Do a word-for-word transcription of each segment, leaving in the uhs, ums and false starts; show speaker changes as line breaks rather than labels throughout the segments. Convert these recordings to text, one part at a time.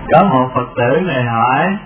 Có một Phật tử này hỏi: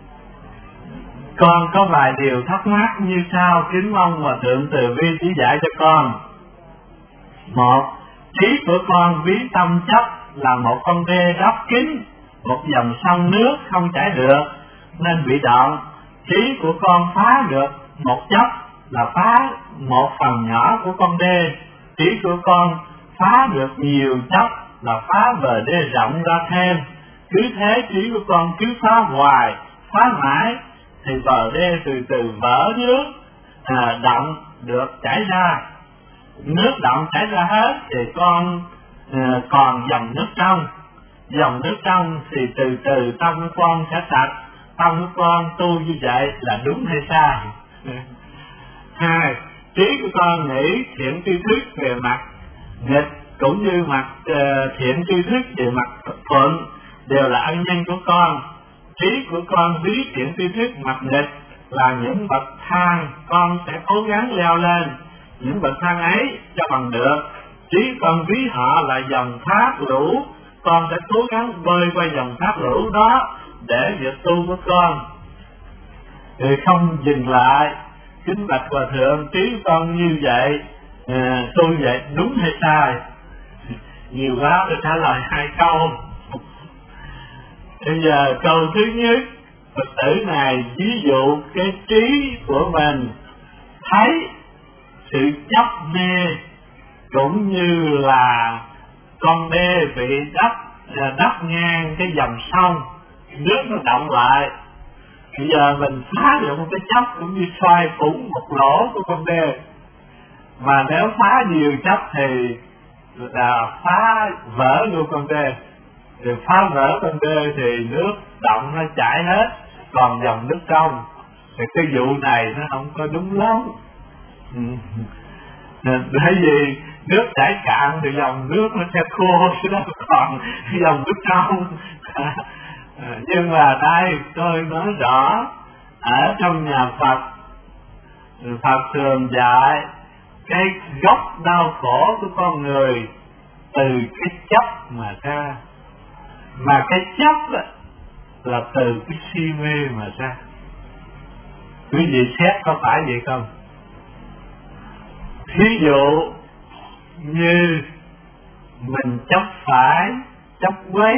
con có vài điều thắc mắc như sau, kính mong Hòa Thượng từ bi chỉ dạy cho con. Một, trí của con ví tâm chấp là một con đê đắp kín một dòng sông nước không chảy được nên bị đoạn. Trí của con phá được một chấp là phá một phần nhỏ của con đê. Trí của con phá được nhiều chấp là phá bờ đê rộng ra thêm. Cứ thế trí của con cứ phá hoài, phá mãi thì bờ đê từ từ vỡ nước, à, động được chảy ra. Nước động chảy ra hết thì con à, còn dòng nước trong. Dòng nước trong thì từ từ tâm của con sẽ sạch. Tâm của con tu như vậy là đúng hay sai? Hai, trí của con nghĩ thiện tri thức về mặt nghịch cũng như mặt uh, thiện tri thức về mặt thuận đều là ân nhân của con. Trí của con ví thiện tri thức mặt nghịch là những bậc thang con sẽ cố gắng leo lên. Những bậc thang ấy cho bằng được. Trí con ví họ là dòng thác lũ, con sẽ cố gắng bơi qua dòng thác lũ đó để việc tu của con thì không dừng lại. Kính bạch Hòa Thượng, trí con như vậy, à, tu vậy đúng hay sai? Nhiều quá tôi trả lời hai câu. Bây giờ câu thứ nhất, Phật tử này ví dụ cái trí của mình thấy sự chấp mê cũng như là con đê bị đắp đắp ngang cái dòng sông, nước nó động lại. Bây giờ mình phá được một cái chấp cũng như xoay phủng một lỗ của con đê. Mà nếu phá nhiều chấp thì là phá vỡ luôn con đê. Thì phá vỡ con đê thì nước động nó chảy hết, còn dòng nước trong. Thì cái vụ này nó không có đúng lắm. Bởi vì nước chảy cạn thì dòng nước nó sẽ khô, chứ nó còn dòng nước trong. Nhưng mà đây tôi nói rõ, ở trong nhà Phật, Phật thường dạy cái gốc đau khổ của con người từ cái chấp mà ra. Mà cái chấp là từ cái si mê mà ra. Quý vị xét có phải vậy không? Thí dụ như mình chấp phải, chấp quấy,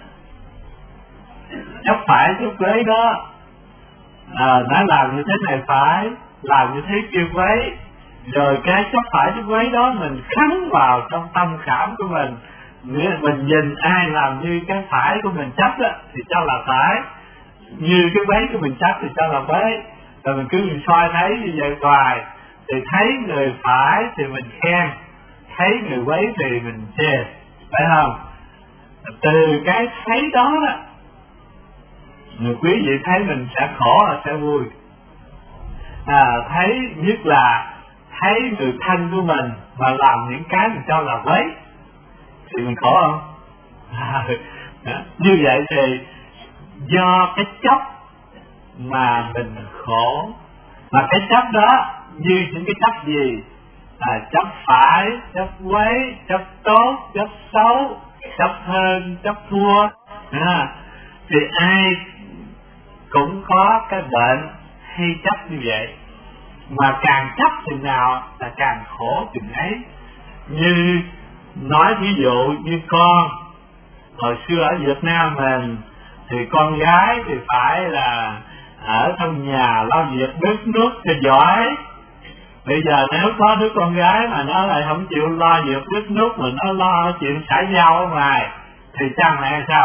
chấp phải chấp quấy đó, à, đã làm như thế này phải, làm như thế kia quấy, rồi cái chấp phải chấp quấy đó mình khắc vào trong tâm khảm của mình. Nghĩa là mình nhìn ai làm như cái phải của mình chấp đó, thì cho là phải, như cái quấy của mình chấp thì cho là quấy. Rồi mình cứ mình soi thấy như vậy hoài, thì thấy người phải thì mình khen, thấy người quấy thì mình chê, phải không? Từ cái thấy đó đó, người quý vị thấy mình sẽ khổ là sẽ vui. À, thấy nhất là thấy người thân của mình mà làm những cái mình cho là quấy thì mình khổ không? À, như vậy thì do cái chấp mà mình khổ. Mà cái chấp đó như những cái chấp gì? À, chấp phải, chấp quấy, chấp tốt, chấp xấu, chấp hơn, chấp thua. À, thì ai cũng có cái bệnh hay chấp như vậy. Mà càng chấp chừng nào là càng khổ chừng ấy. Như nói ví dụ như con hồi xưa ở Việt Nam mình thì con gái thì phải là ở trong nhà lo việc nước nước cho giỏi. Bây giờ nếu có đứa con gái mà nó lại không chịu lo việc nước nước mà nó lo chuyện xã giao ở ngoài thì cha mẹ sao?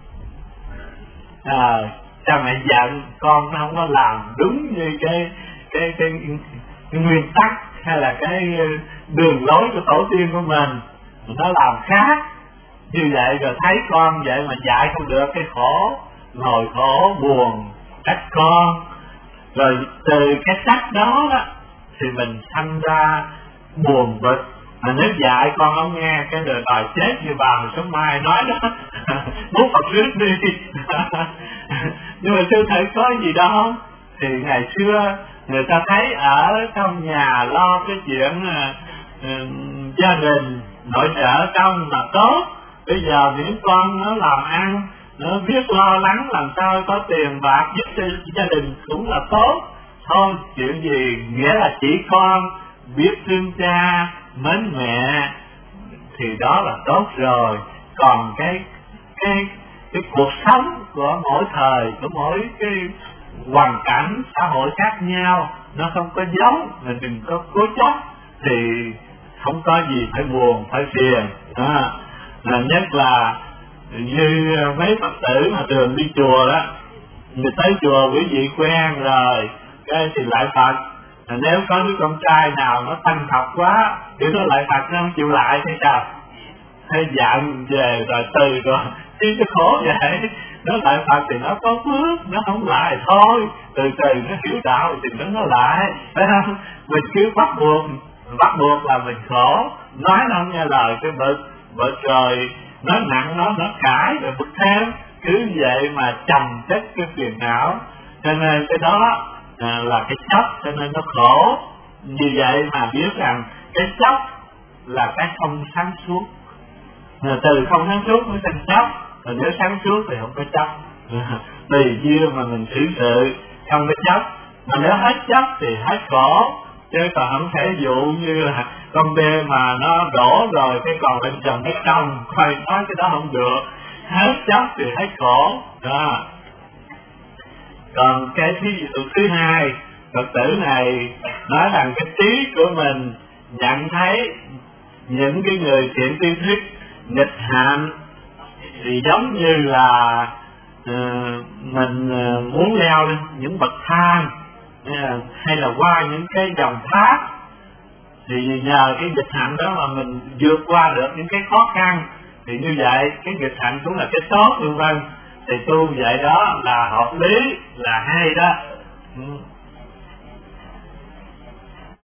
À, cha mẹ giận con nó không có làm đúng như cái cái cái, cái, cái nguyên tắc hay là cái đường lối của tổ tiên của mình, nó làm khác. Như vậy rồi thấy con vậy mà dạy không được cái khổ, ngồi khổ buồn trách con. Rồi từ cái trách đó đó thì mình sanh ra buồn bực. Mà nếu dạy con không nghe cái đời đòi chết như bà mà sớm mai nói đó, muốn Phật rước đi. Nhưng mà sư thầy có gì đâu không? Thì ngày xưa người ta thấy ở trong nhà lo cái chuyện uh, gia đình nội trợ trong là tốt. Bây giờ những con nó làm ăn nó biết lo lắng làm sao có tiền bạc giúp cho gia đình cũng là tốt thôi. Chuyện gì nghĩa là chỉ con biết thương cha mến mẹ thì đó là tốt rồi. Còn cái cái cái cuộc sống của mỗi thời, của mỗi cái hoàn cảnh xã hội khác nhau, nó không có giống, mình đừng có cố chấp thì không có gì phải buồn phải phiền. À, là nhất là như mấy Phật tử mà thường đi chùa đó, người tới chùa quý vị quen rồi cái thì lại Phật, nếu có đứa con trai nào nó tăng học quá thì nó lại Phật, nó không chịu lại thế sao, hay dặn về rồi từ rồi chứ nó khổ vậy. Nó lại Phật thì nó có phước, nó không lại thôi, từ từ nó hiểu đạo thì nó nó lại, phải không? Mình cứ bắt buộc bắt buộc là mình khổ, nói nó không nghe lời cái bực bực rồi nó nặng nó nó cãi rồi bực thêm, cứ vậy mà chồng chất cái phiền não. Cho nên cái đó à, là cái chấp, cho nên nó khổ. Vì vậy mà biết rằng cái chấp là cái không sáng suốt, từ không sáng suốt mới thành chấp, rồi nếu sáng suốt thì không có chấp. Tùy duyên mà mình xử sự, không có chấp. Mà nếu hết chấp thì hết khổ, chứ còn không thể dụ như là con bê mà nó đổ rồi cái còn bên chồng cái trong, khoai nói cái đó không được. Hết chấp thì hết khổ đó. Còn cái ví dụ thứ hai, Phật tử này nói rằng cái trí của mình nhận thấy những cái người thiện tri thức nghịch hạn thì giống như là uh, mình uh, muốn leo lên những bậc thang uh, hay là qua những cái dòng thác, thì nhờ cái nghịch hạn đó mà mình vượt qua được những cái khó khăn, thì như vậy cái nghịch hạn cũng là cái tốt, vân vân. Thì tu vậy đó là hợp lý, là hay đó.